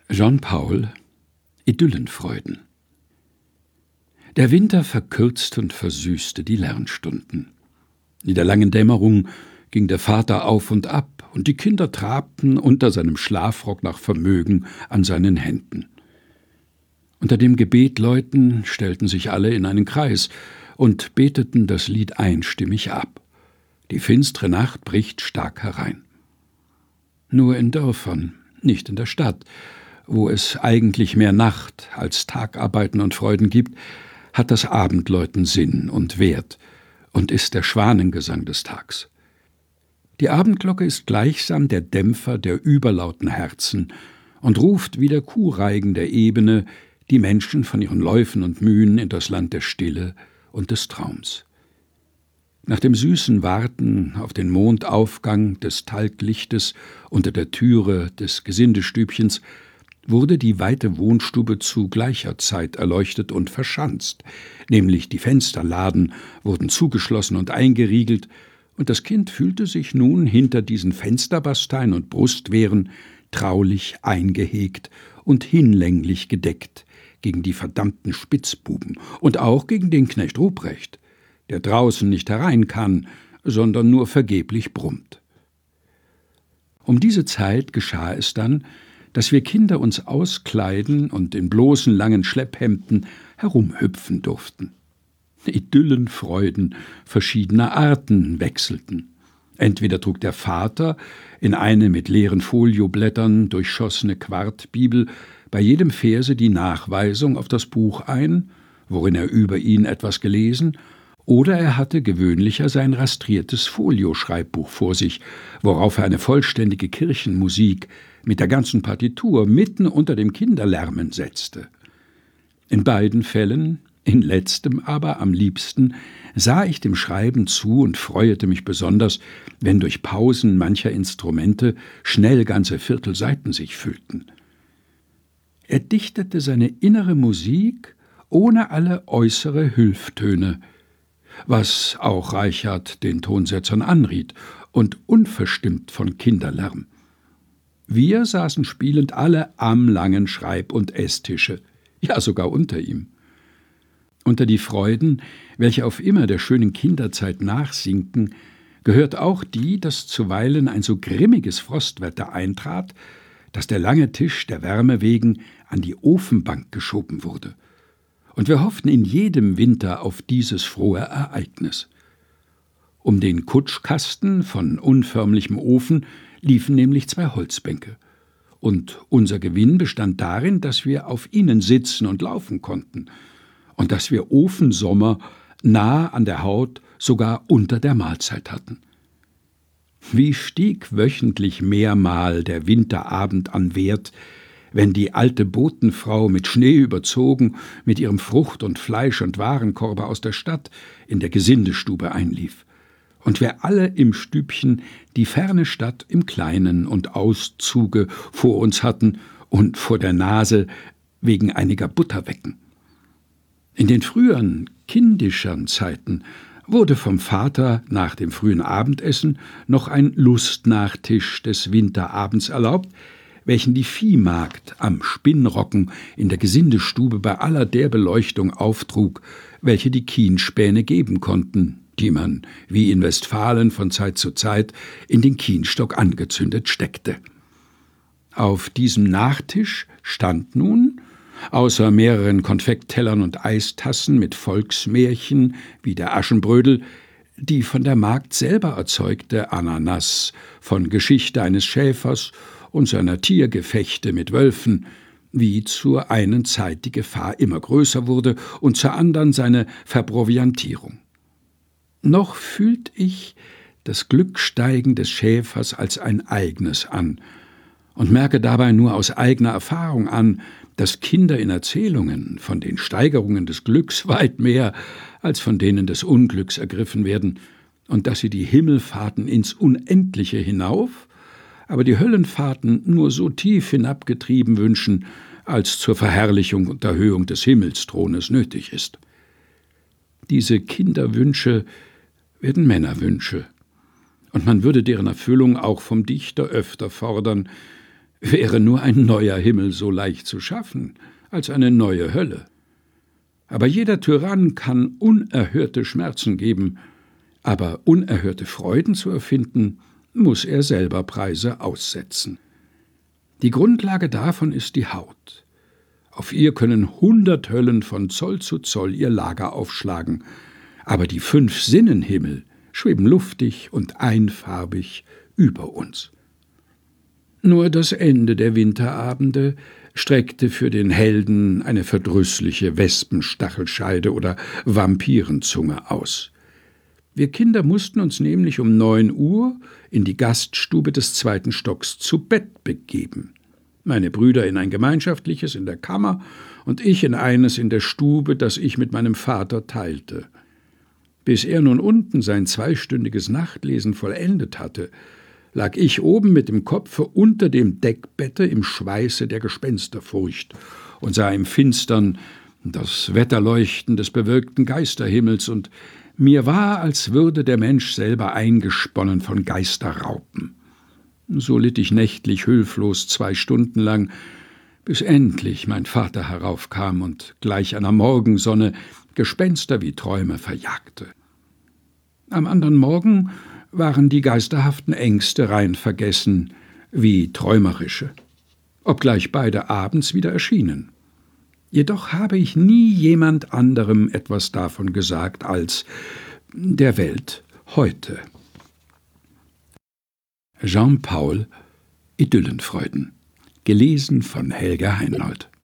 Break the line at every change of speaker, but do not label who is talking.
Jean Paul, Idyllenfreuden. Der Winter verkürzte und versüßte die Lernstunden. In der langen Dämmerung ging der Vater auf und ab, und die Kinder trabten unter seinem Schlafrock nach Vermögen an seinen Händen. Unter dem Gebetläuten stellten sich alle in einen Kreis und beteten das Lied einstimmig ab. Die finstere Nacht bricht stark herein. Nur in Dörfern, nicht in der Stadt, wo es eigentlich mehr Nacht als Tagarbeiten und Freuden gibt, hat das Abendläuten Sinn und Wert und ist der Schwanengesang des Tags. Die Abendglocke ist gleichsam der Dämpfer der überlauten Herzen und ruft wie der Kuhreigen der Ebene die Menschen von ihren Läufen und Mühen in das Land der Stille und des Traums. Nach dem süßen Warten auf den Mondaufgang des Talglichtes unter der Türe des Gesindestübchens wurde die weite Wohnstube zu gleicher Zeit erleuchtet und verschanzt, nämlich die Fensterladen wurden zugeschlossen und eingeriegelt, und das Kind fühlte sich nun hinter diesen Fensterbasteien und Brustwehren traulich eingehegt und hinlänglich gedeckt gegen die verdammten Spitzbuben und auch gegen den Knecht Ruprecht, der draußen nicht herein kann, sondern nur vergeblich brummt. Um diese Zeit geschah es dann, dass wir Kinder uns auskleiden und in bloßen langen Schlepphemden herumhüpfen durften. Idyllenfreuden verschiedener Arten wechselten. Entweder trug der Vater in eine mit leeren Folioblättern durchschossene Quartbibel bei jedem Verse die Nachweisung auf das Buch ein, worin er über ihn etwas gelesen, oder er hatte gewöhnlicher sein rastriertes Folioschreibbuch vor sich, worauf er eine vollständige Kirchenmusik mit der ganzen Partitur mitten unter dem Kinderlärmen setzte. In beiden Fällen, in letztem aber am liebsten, sah ich dem Schreiben zu und freuete mich besonders, wenn durch Pausen mancher Instrumente schnell ganze Viertelseiten sich füllten. Er dichtete seine innere Musik ohne alle äußere Hülftöne, was auch Reichard den Tonsetzern anriet, und unverstimmt von Kinderlärm. Wir saßen spielend alle am langen Schreib- und Esstische, ja sogar unter ihm. Unter die Freuden, welche auf immer der schönen Kinderzeit nachsinken, gehört auch die, dass zuweilen ein so grimmiges Frostwetter eintrat, dass der lange Tisch der Wärme wegen an die Ofenbank geschoben wurde. Und wir hofften in jedem Winter auf dieses frohe Ereignis. Um den Kutschkasten von unförmlichem Ofen liefen nämlich 2 Holzbänke. Und unser Gewinn bestand darin, dass wir auf ihnen sitzen und laufen konnten und dass wir Ofensommer nahe an der Haut sogar unter der Mahlzeit hatten. Wie stieg wöchentlich mehrmal der Winterabend an Wert, wenn die alte Botenfrau mit Schnee überzogen mit ihrem Frucht- und Fleisch- und Warenkorbe aus der Stadt in der Gesindestube einlief, und wir alle im Stübchen die ferne Stadt im Kleinen und Auszuge vor uns hatten und vor der Nase wegen einiger Butterwecken. In den früheren, kindischeren Zeiten wurde vom Vater nach dem frühen Abendessen noch ein Lustnachtisch des Winterabends erlaubt, welchen die Viehmagd am Spinnrocken in der Gesindestube bei aller der Beleuchtung auftrug, welche die Kienspäne geben konnten, die man, wie in Westfalen von Zeit zu Zeit, in den Kienstock angezündet steckte. Auf diesem Nachtisch stand nun, außer mehreren Konfekttellern und Eistassen mit Volksmärchen wie der Aschenbrödel, die von der Magd selber erzeugte Ananas von Geschichte eines Schäfers und seiner Tiergefechte mit Wölfen, wie zur einen Zeit die Gefahr immer größer wurde und zur anderen seine Verproviantierung. Noch fühlt ich das Glücksteigen des Schäfers als ein eigenes an und merke dabei nur aus eigener Erfahrung an, dass Kinder in Erzählungen von den Steigerungen des Glücks weit mehr als von denen des Unglücks ergriffen werden und dass sie die Himmelfahrten ins Unendliche hinauf, aber die Höllenfahrten nur so tief hinabgetrieben wünschen, als zur Verherrlichung und Erhöhung des Himmelsthrones nötig ist. Diese Kinderwünsche werden Männerwünsche, und man würde deren Erfüllung auch vom Dichter öfter fordern, Wäre nur ein neuer Himmel so leicht zu schaffen, als eine neue Hölle. Aber jeder Tyrann kann unerhörte Schmerzen geben, aber unerhörte Freuden zu erfinden, muss er selber Preise aussetzen. Die Grundlage davon ist die Haut. Auf ihr können 100 Höllen von Zoll zu Zoll ihr Lager aufschlagen, aber die 5 Sinnenhimmel schweben luftig und einfarbig über uns. Nur das Ende der Winterabende streckte für den Helden eine verdrüßliche Wespenstachelscheide oder Vampirenzunge aus. Wir Kinder mussten uns nämlich um 9 Uhr in die Gaststube des 2. Stocks zu Bett begeben. Meine Brüder in ein gemeinschaftliches in der Kammer und ich in eines in der Stube, das ich mit meinem Vater teilte. Bis er nun unten sein 2-stündiges Nachtlesen vollendet hatte, lag ich oben mit dem Kopfe unter dem Deckbette im Schweiße der Gespensterfurcht und sah im Finstern das Wetterleuchten des bewölkten Geisterhimmels, und mir war, als würde der Mensch selber eingesponnen von Geisterraupen. So litt ich nächtlich hilflos 2 Stunden lang, bis endlich mein Vater heraufkam und gleich einer Morgensonne Gespenster wie Träume verjagte. Am anderen Morgen waren die geisterhaften Ängste rein vergessen, wie träumerische, obgleich beide abends wieder erschienen. Jedoch habe ich nie jemand anderem etwas davon gesagt als der Welt heute. Jean Paul, Idyllenfreuden. Gelesen von Helga Heinold.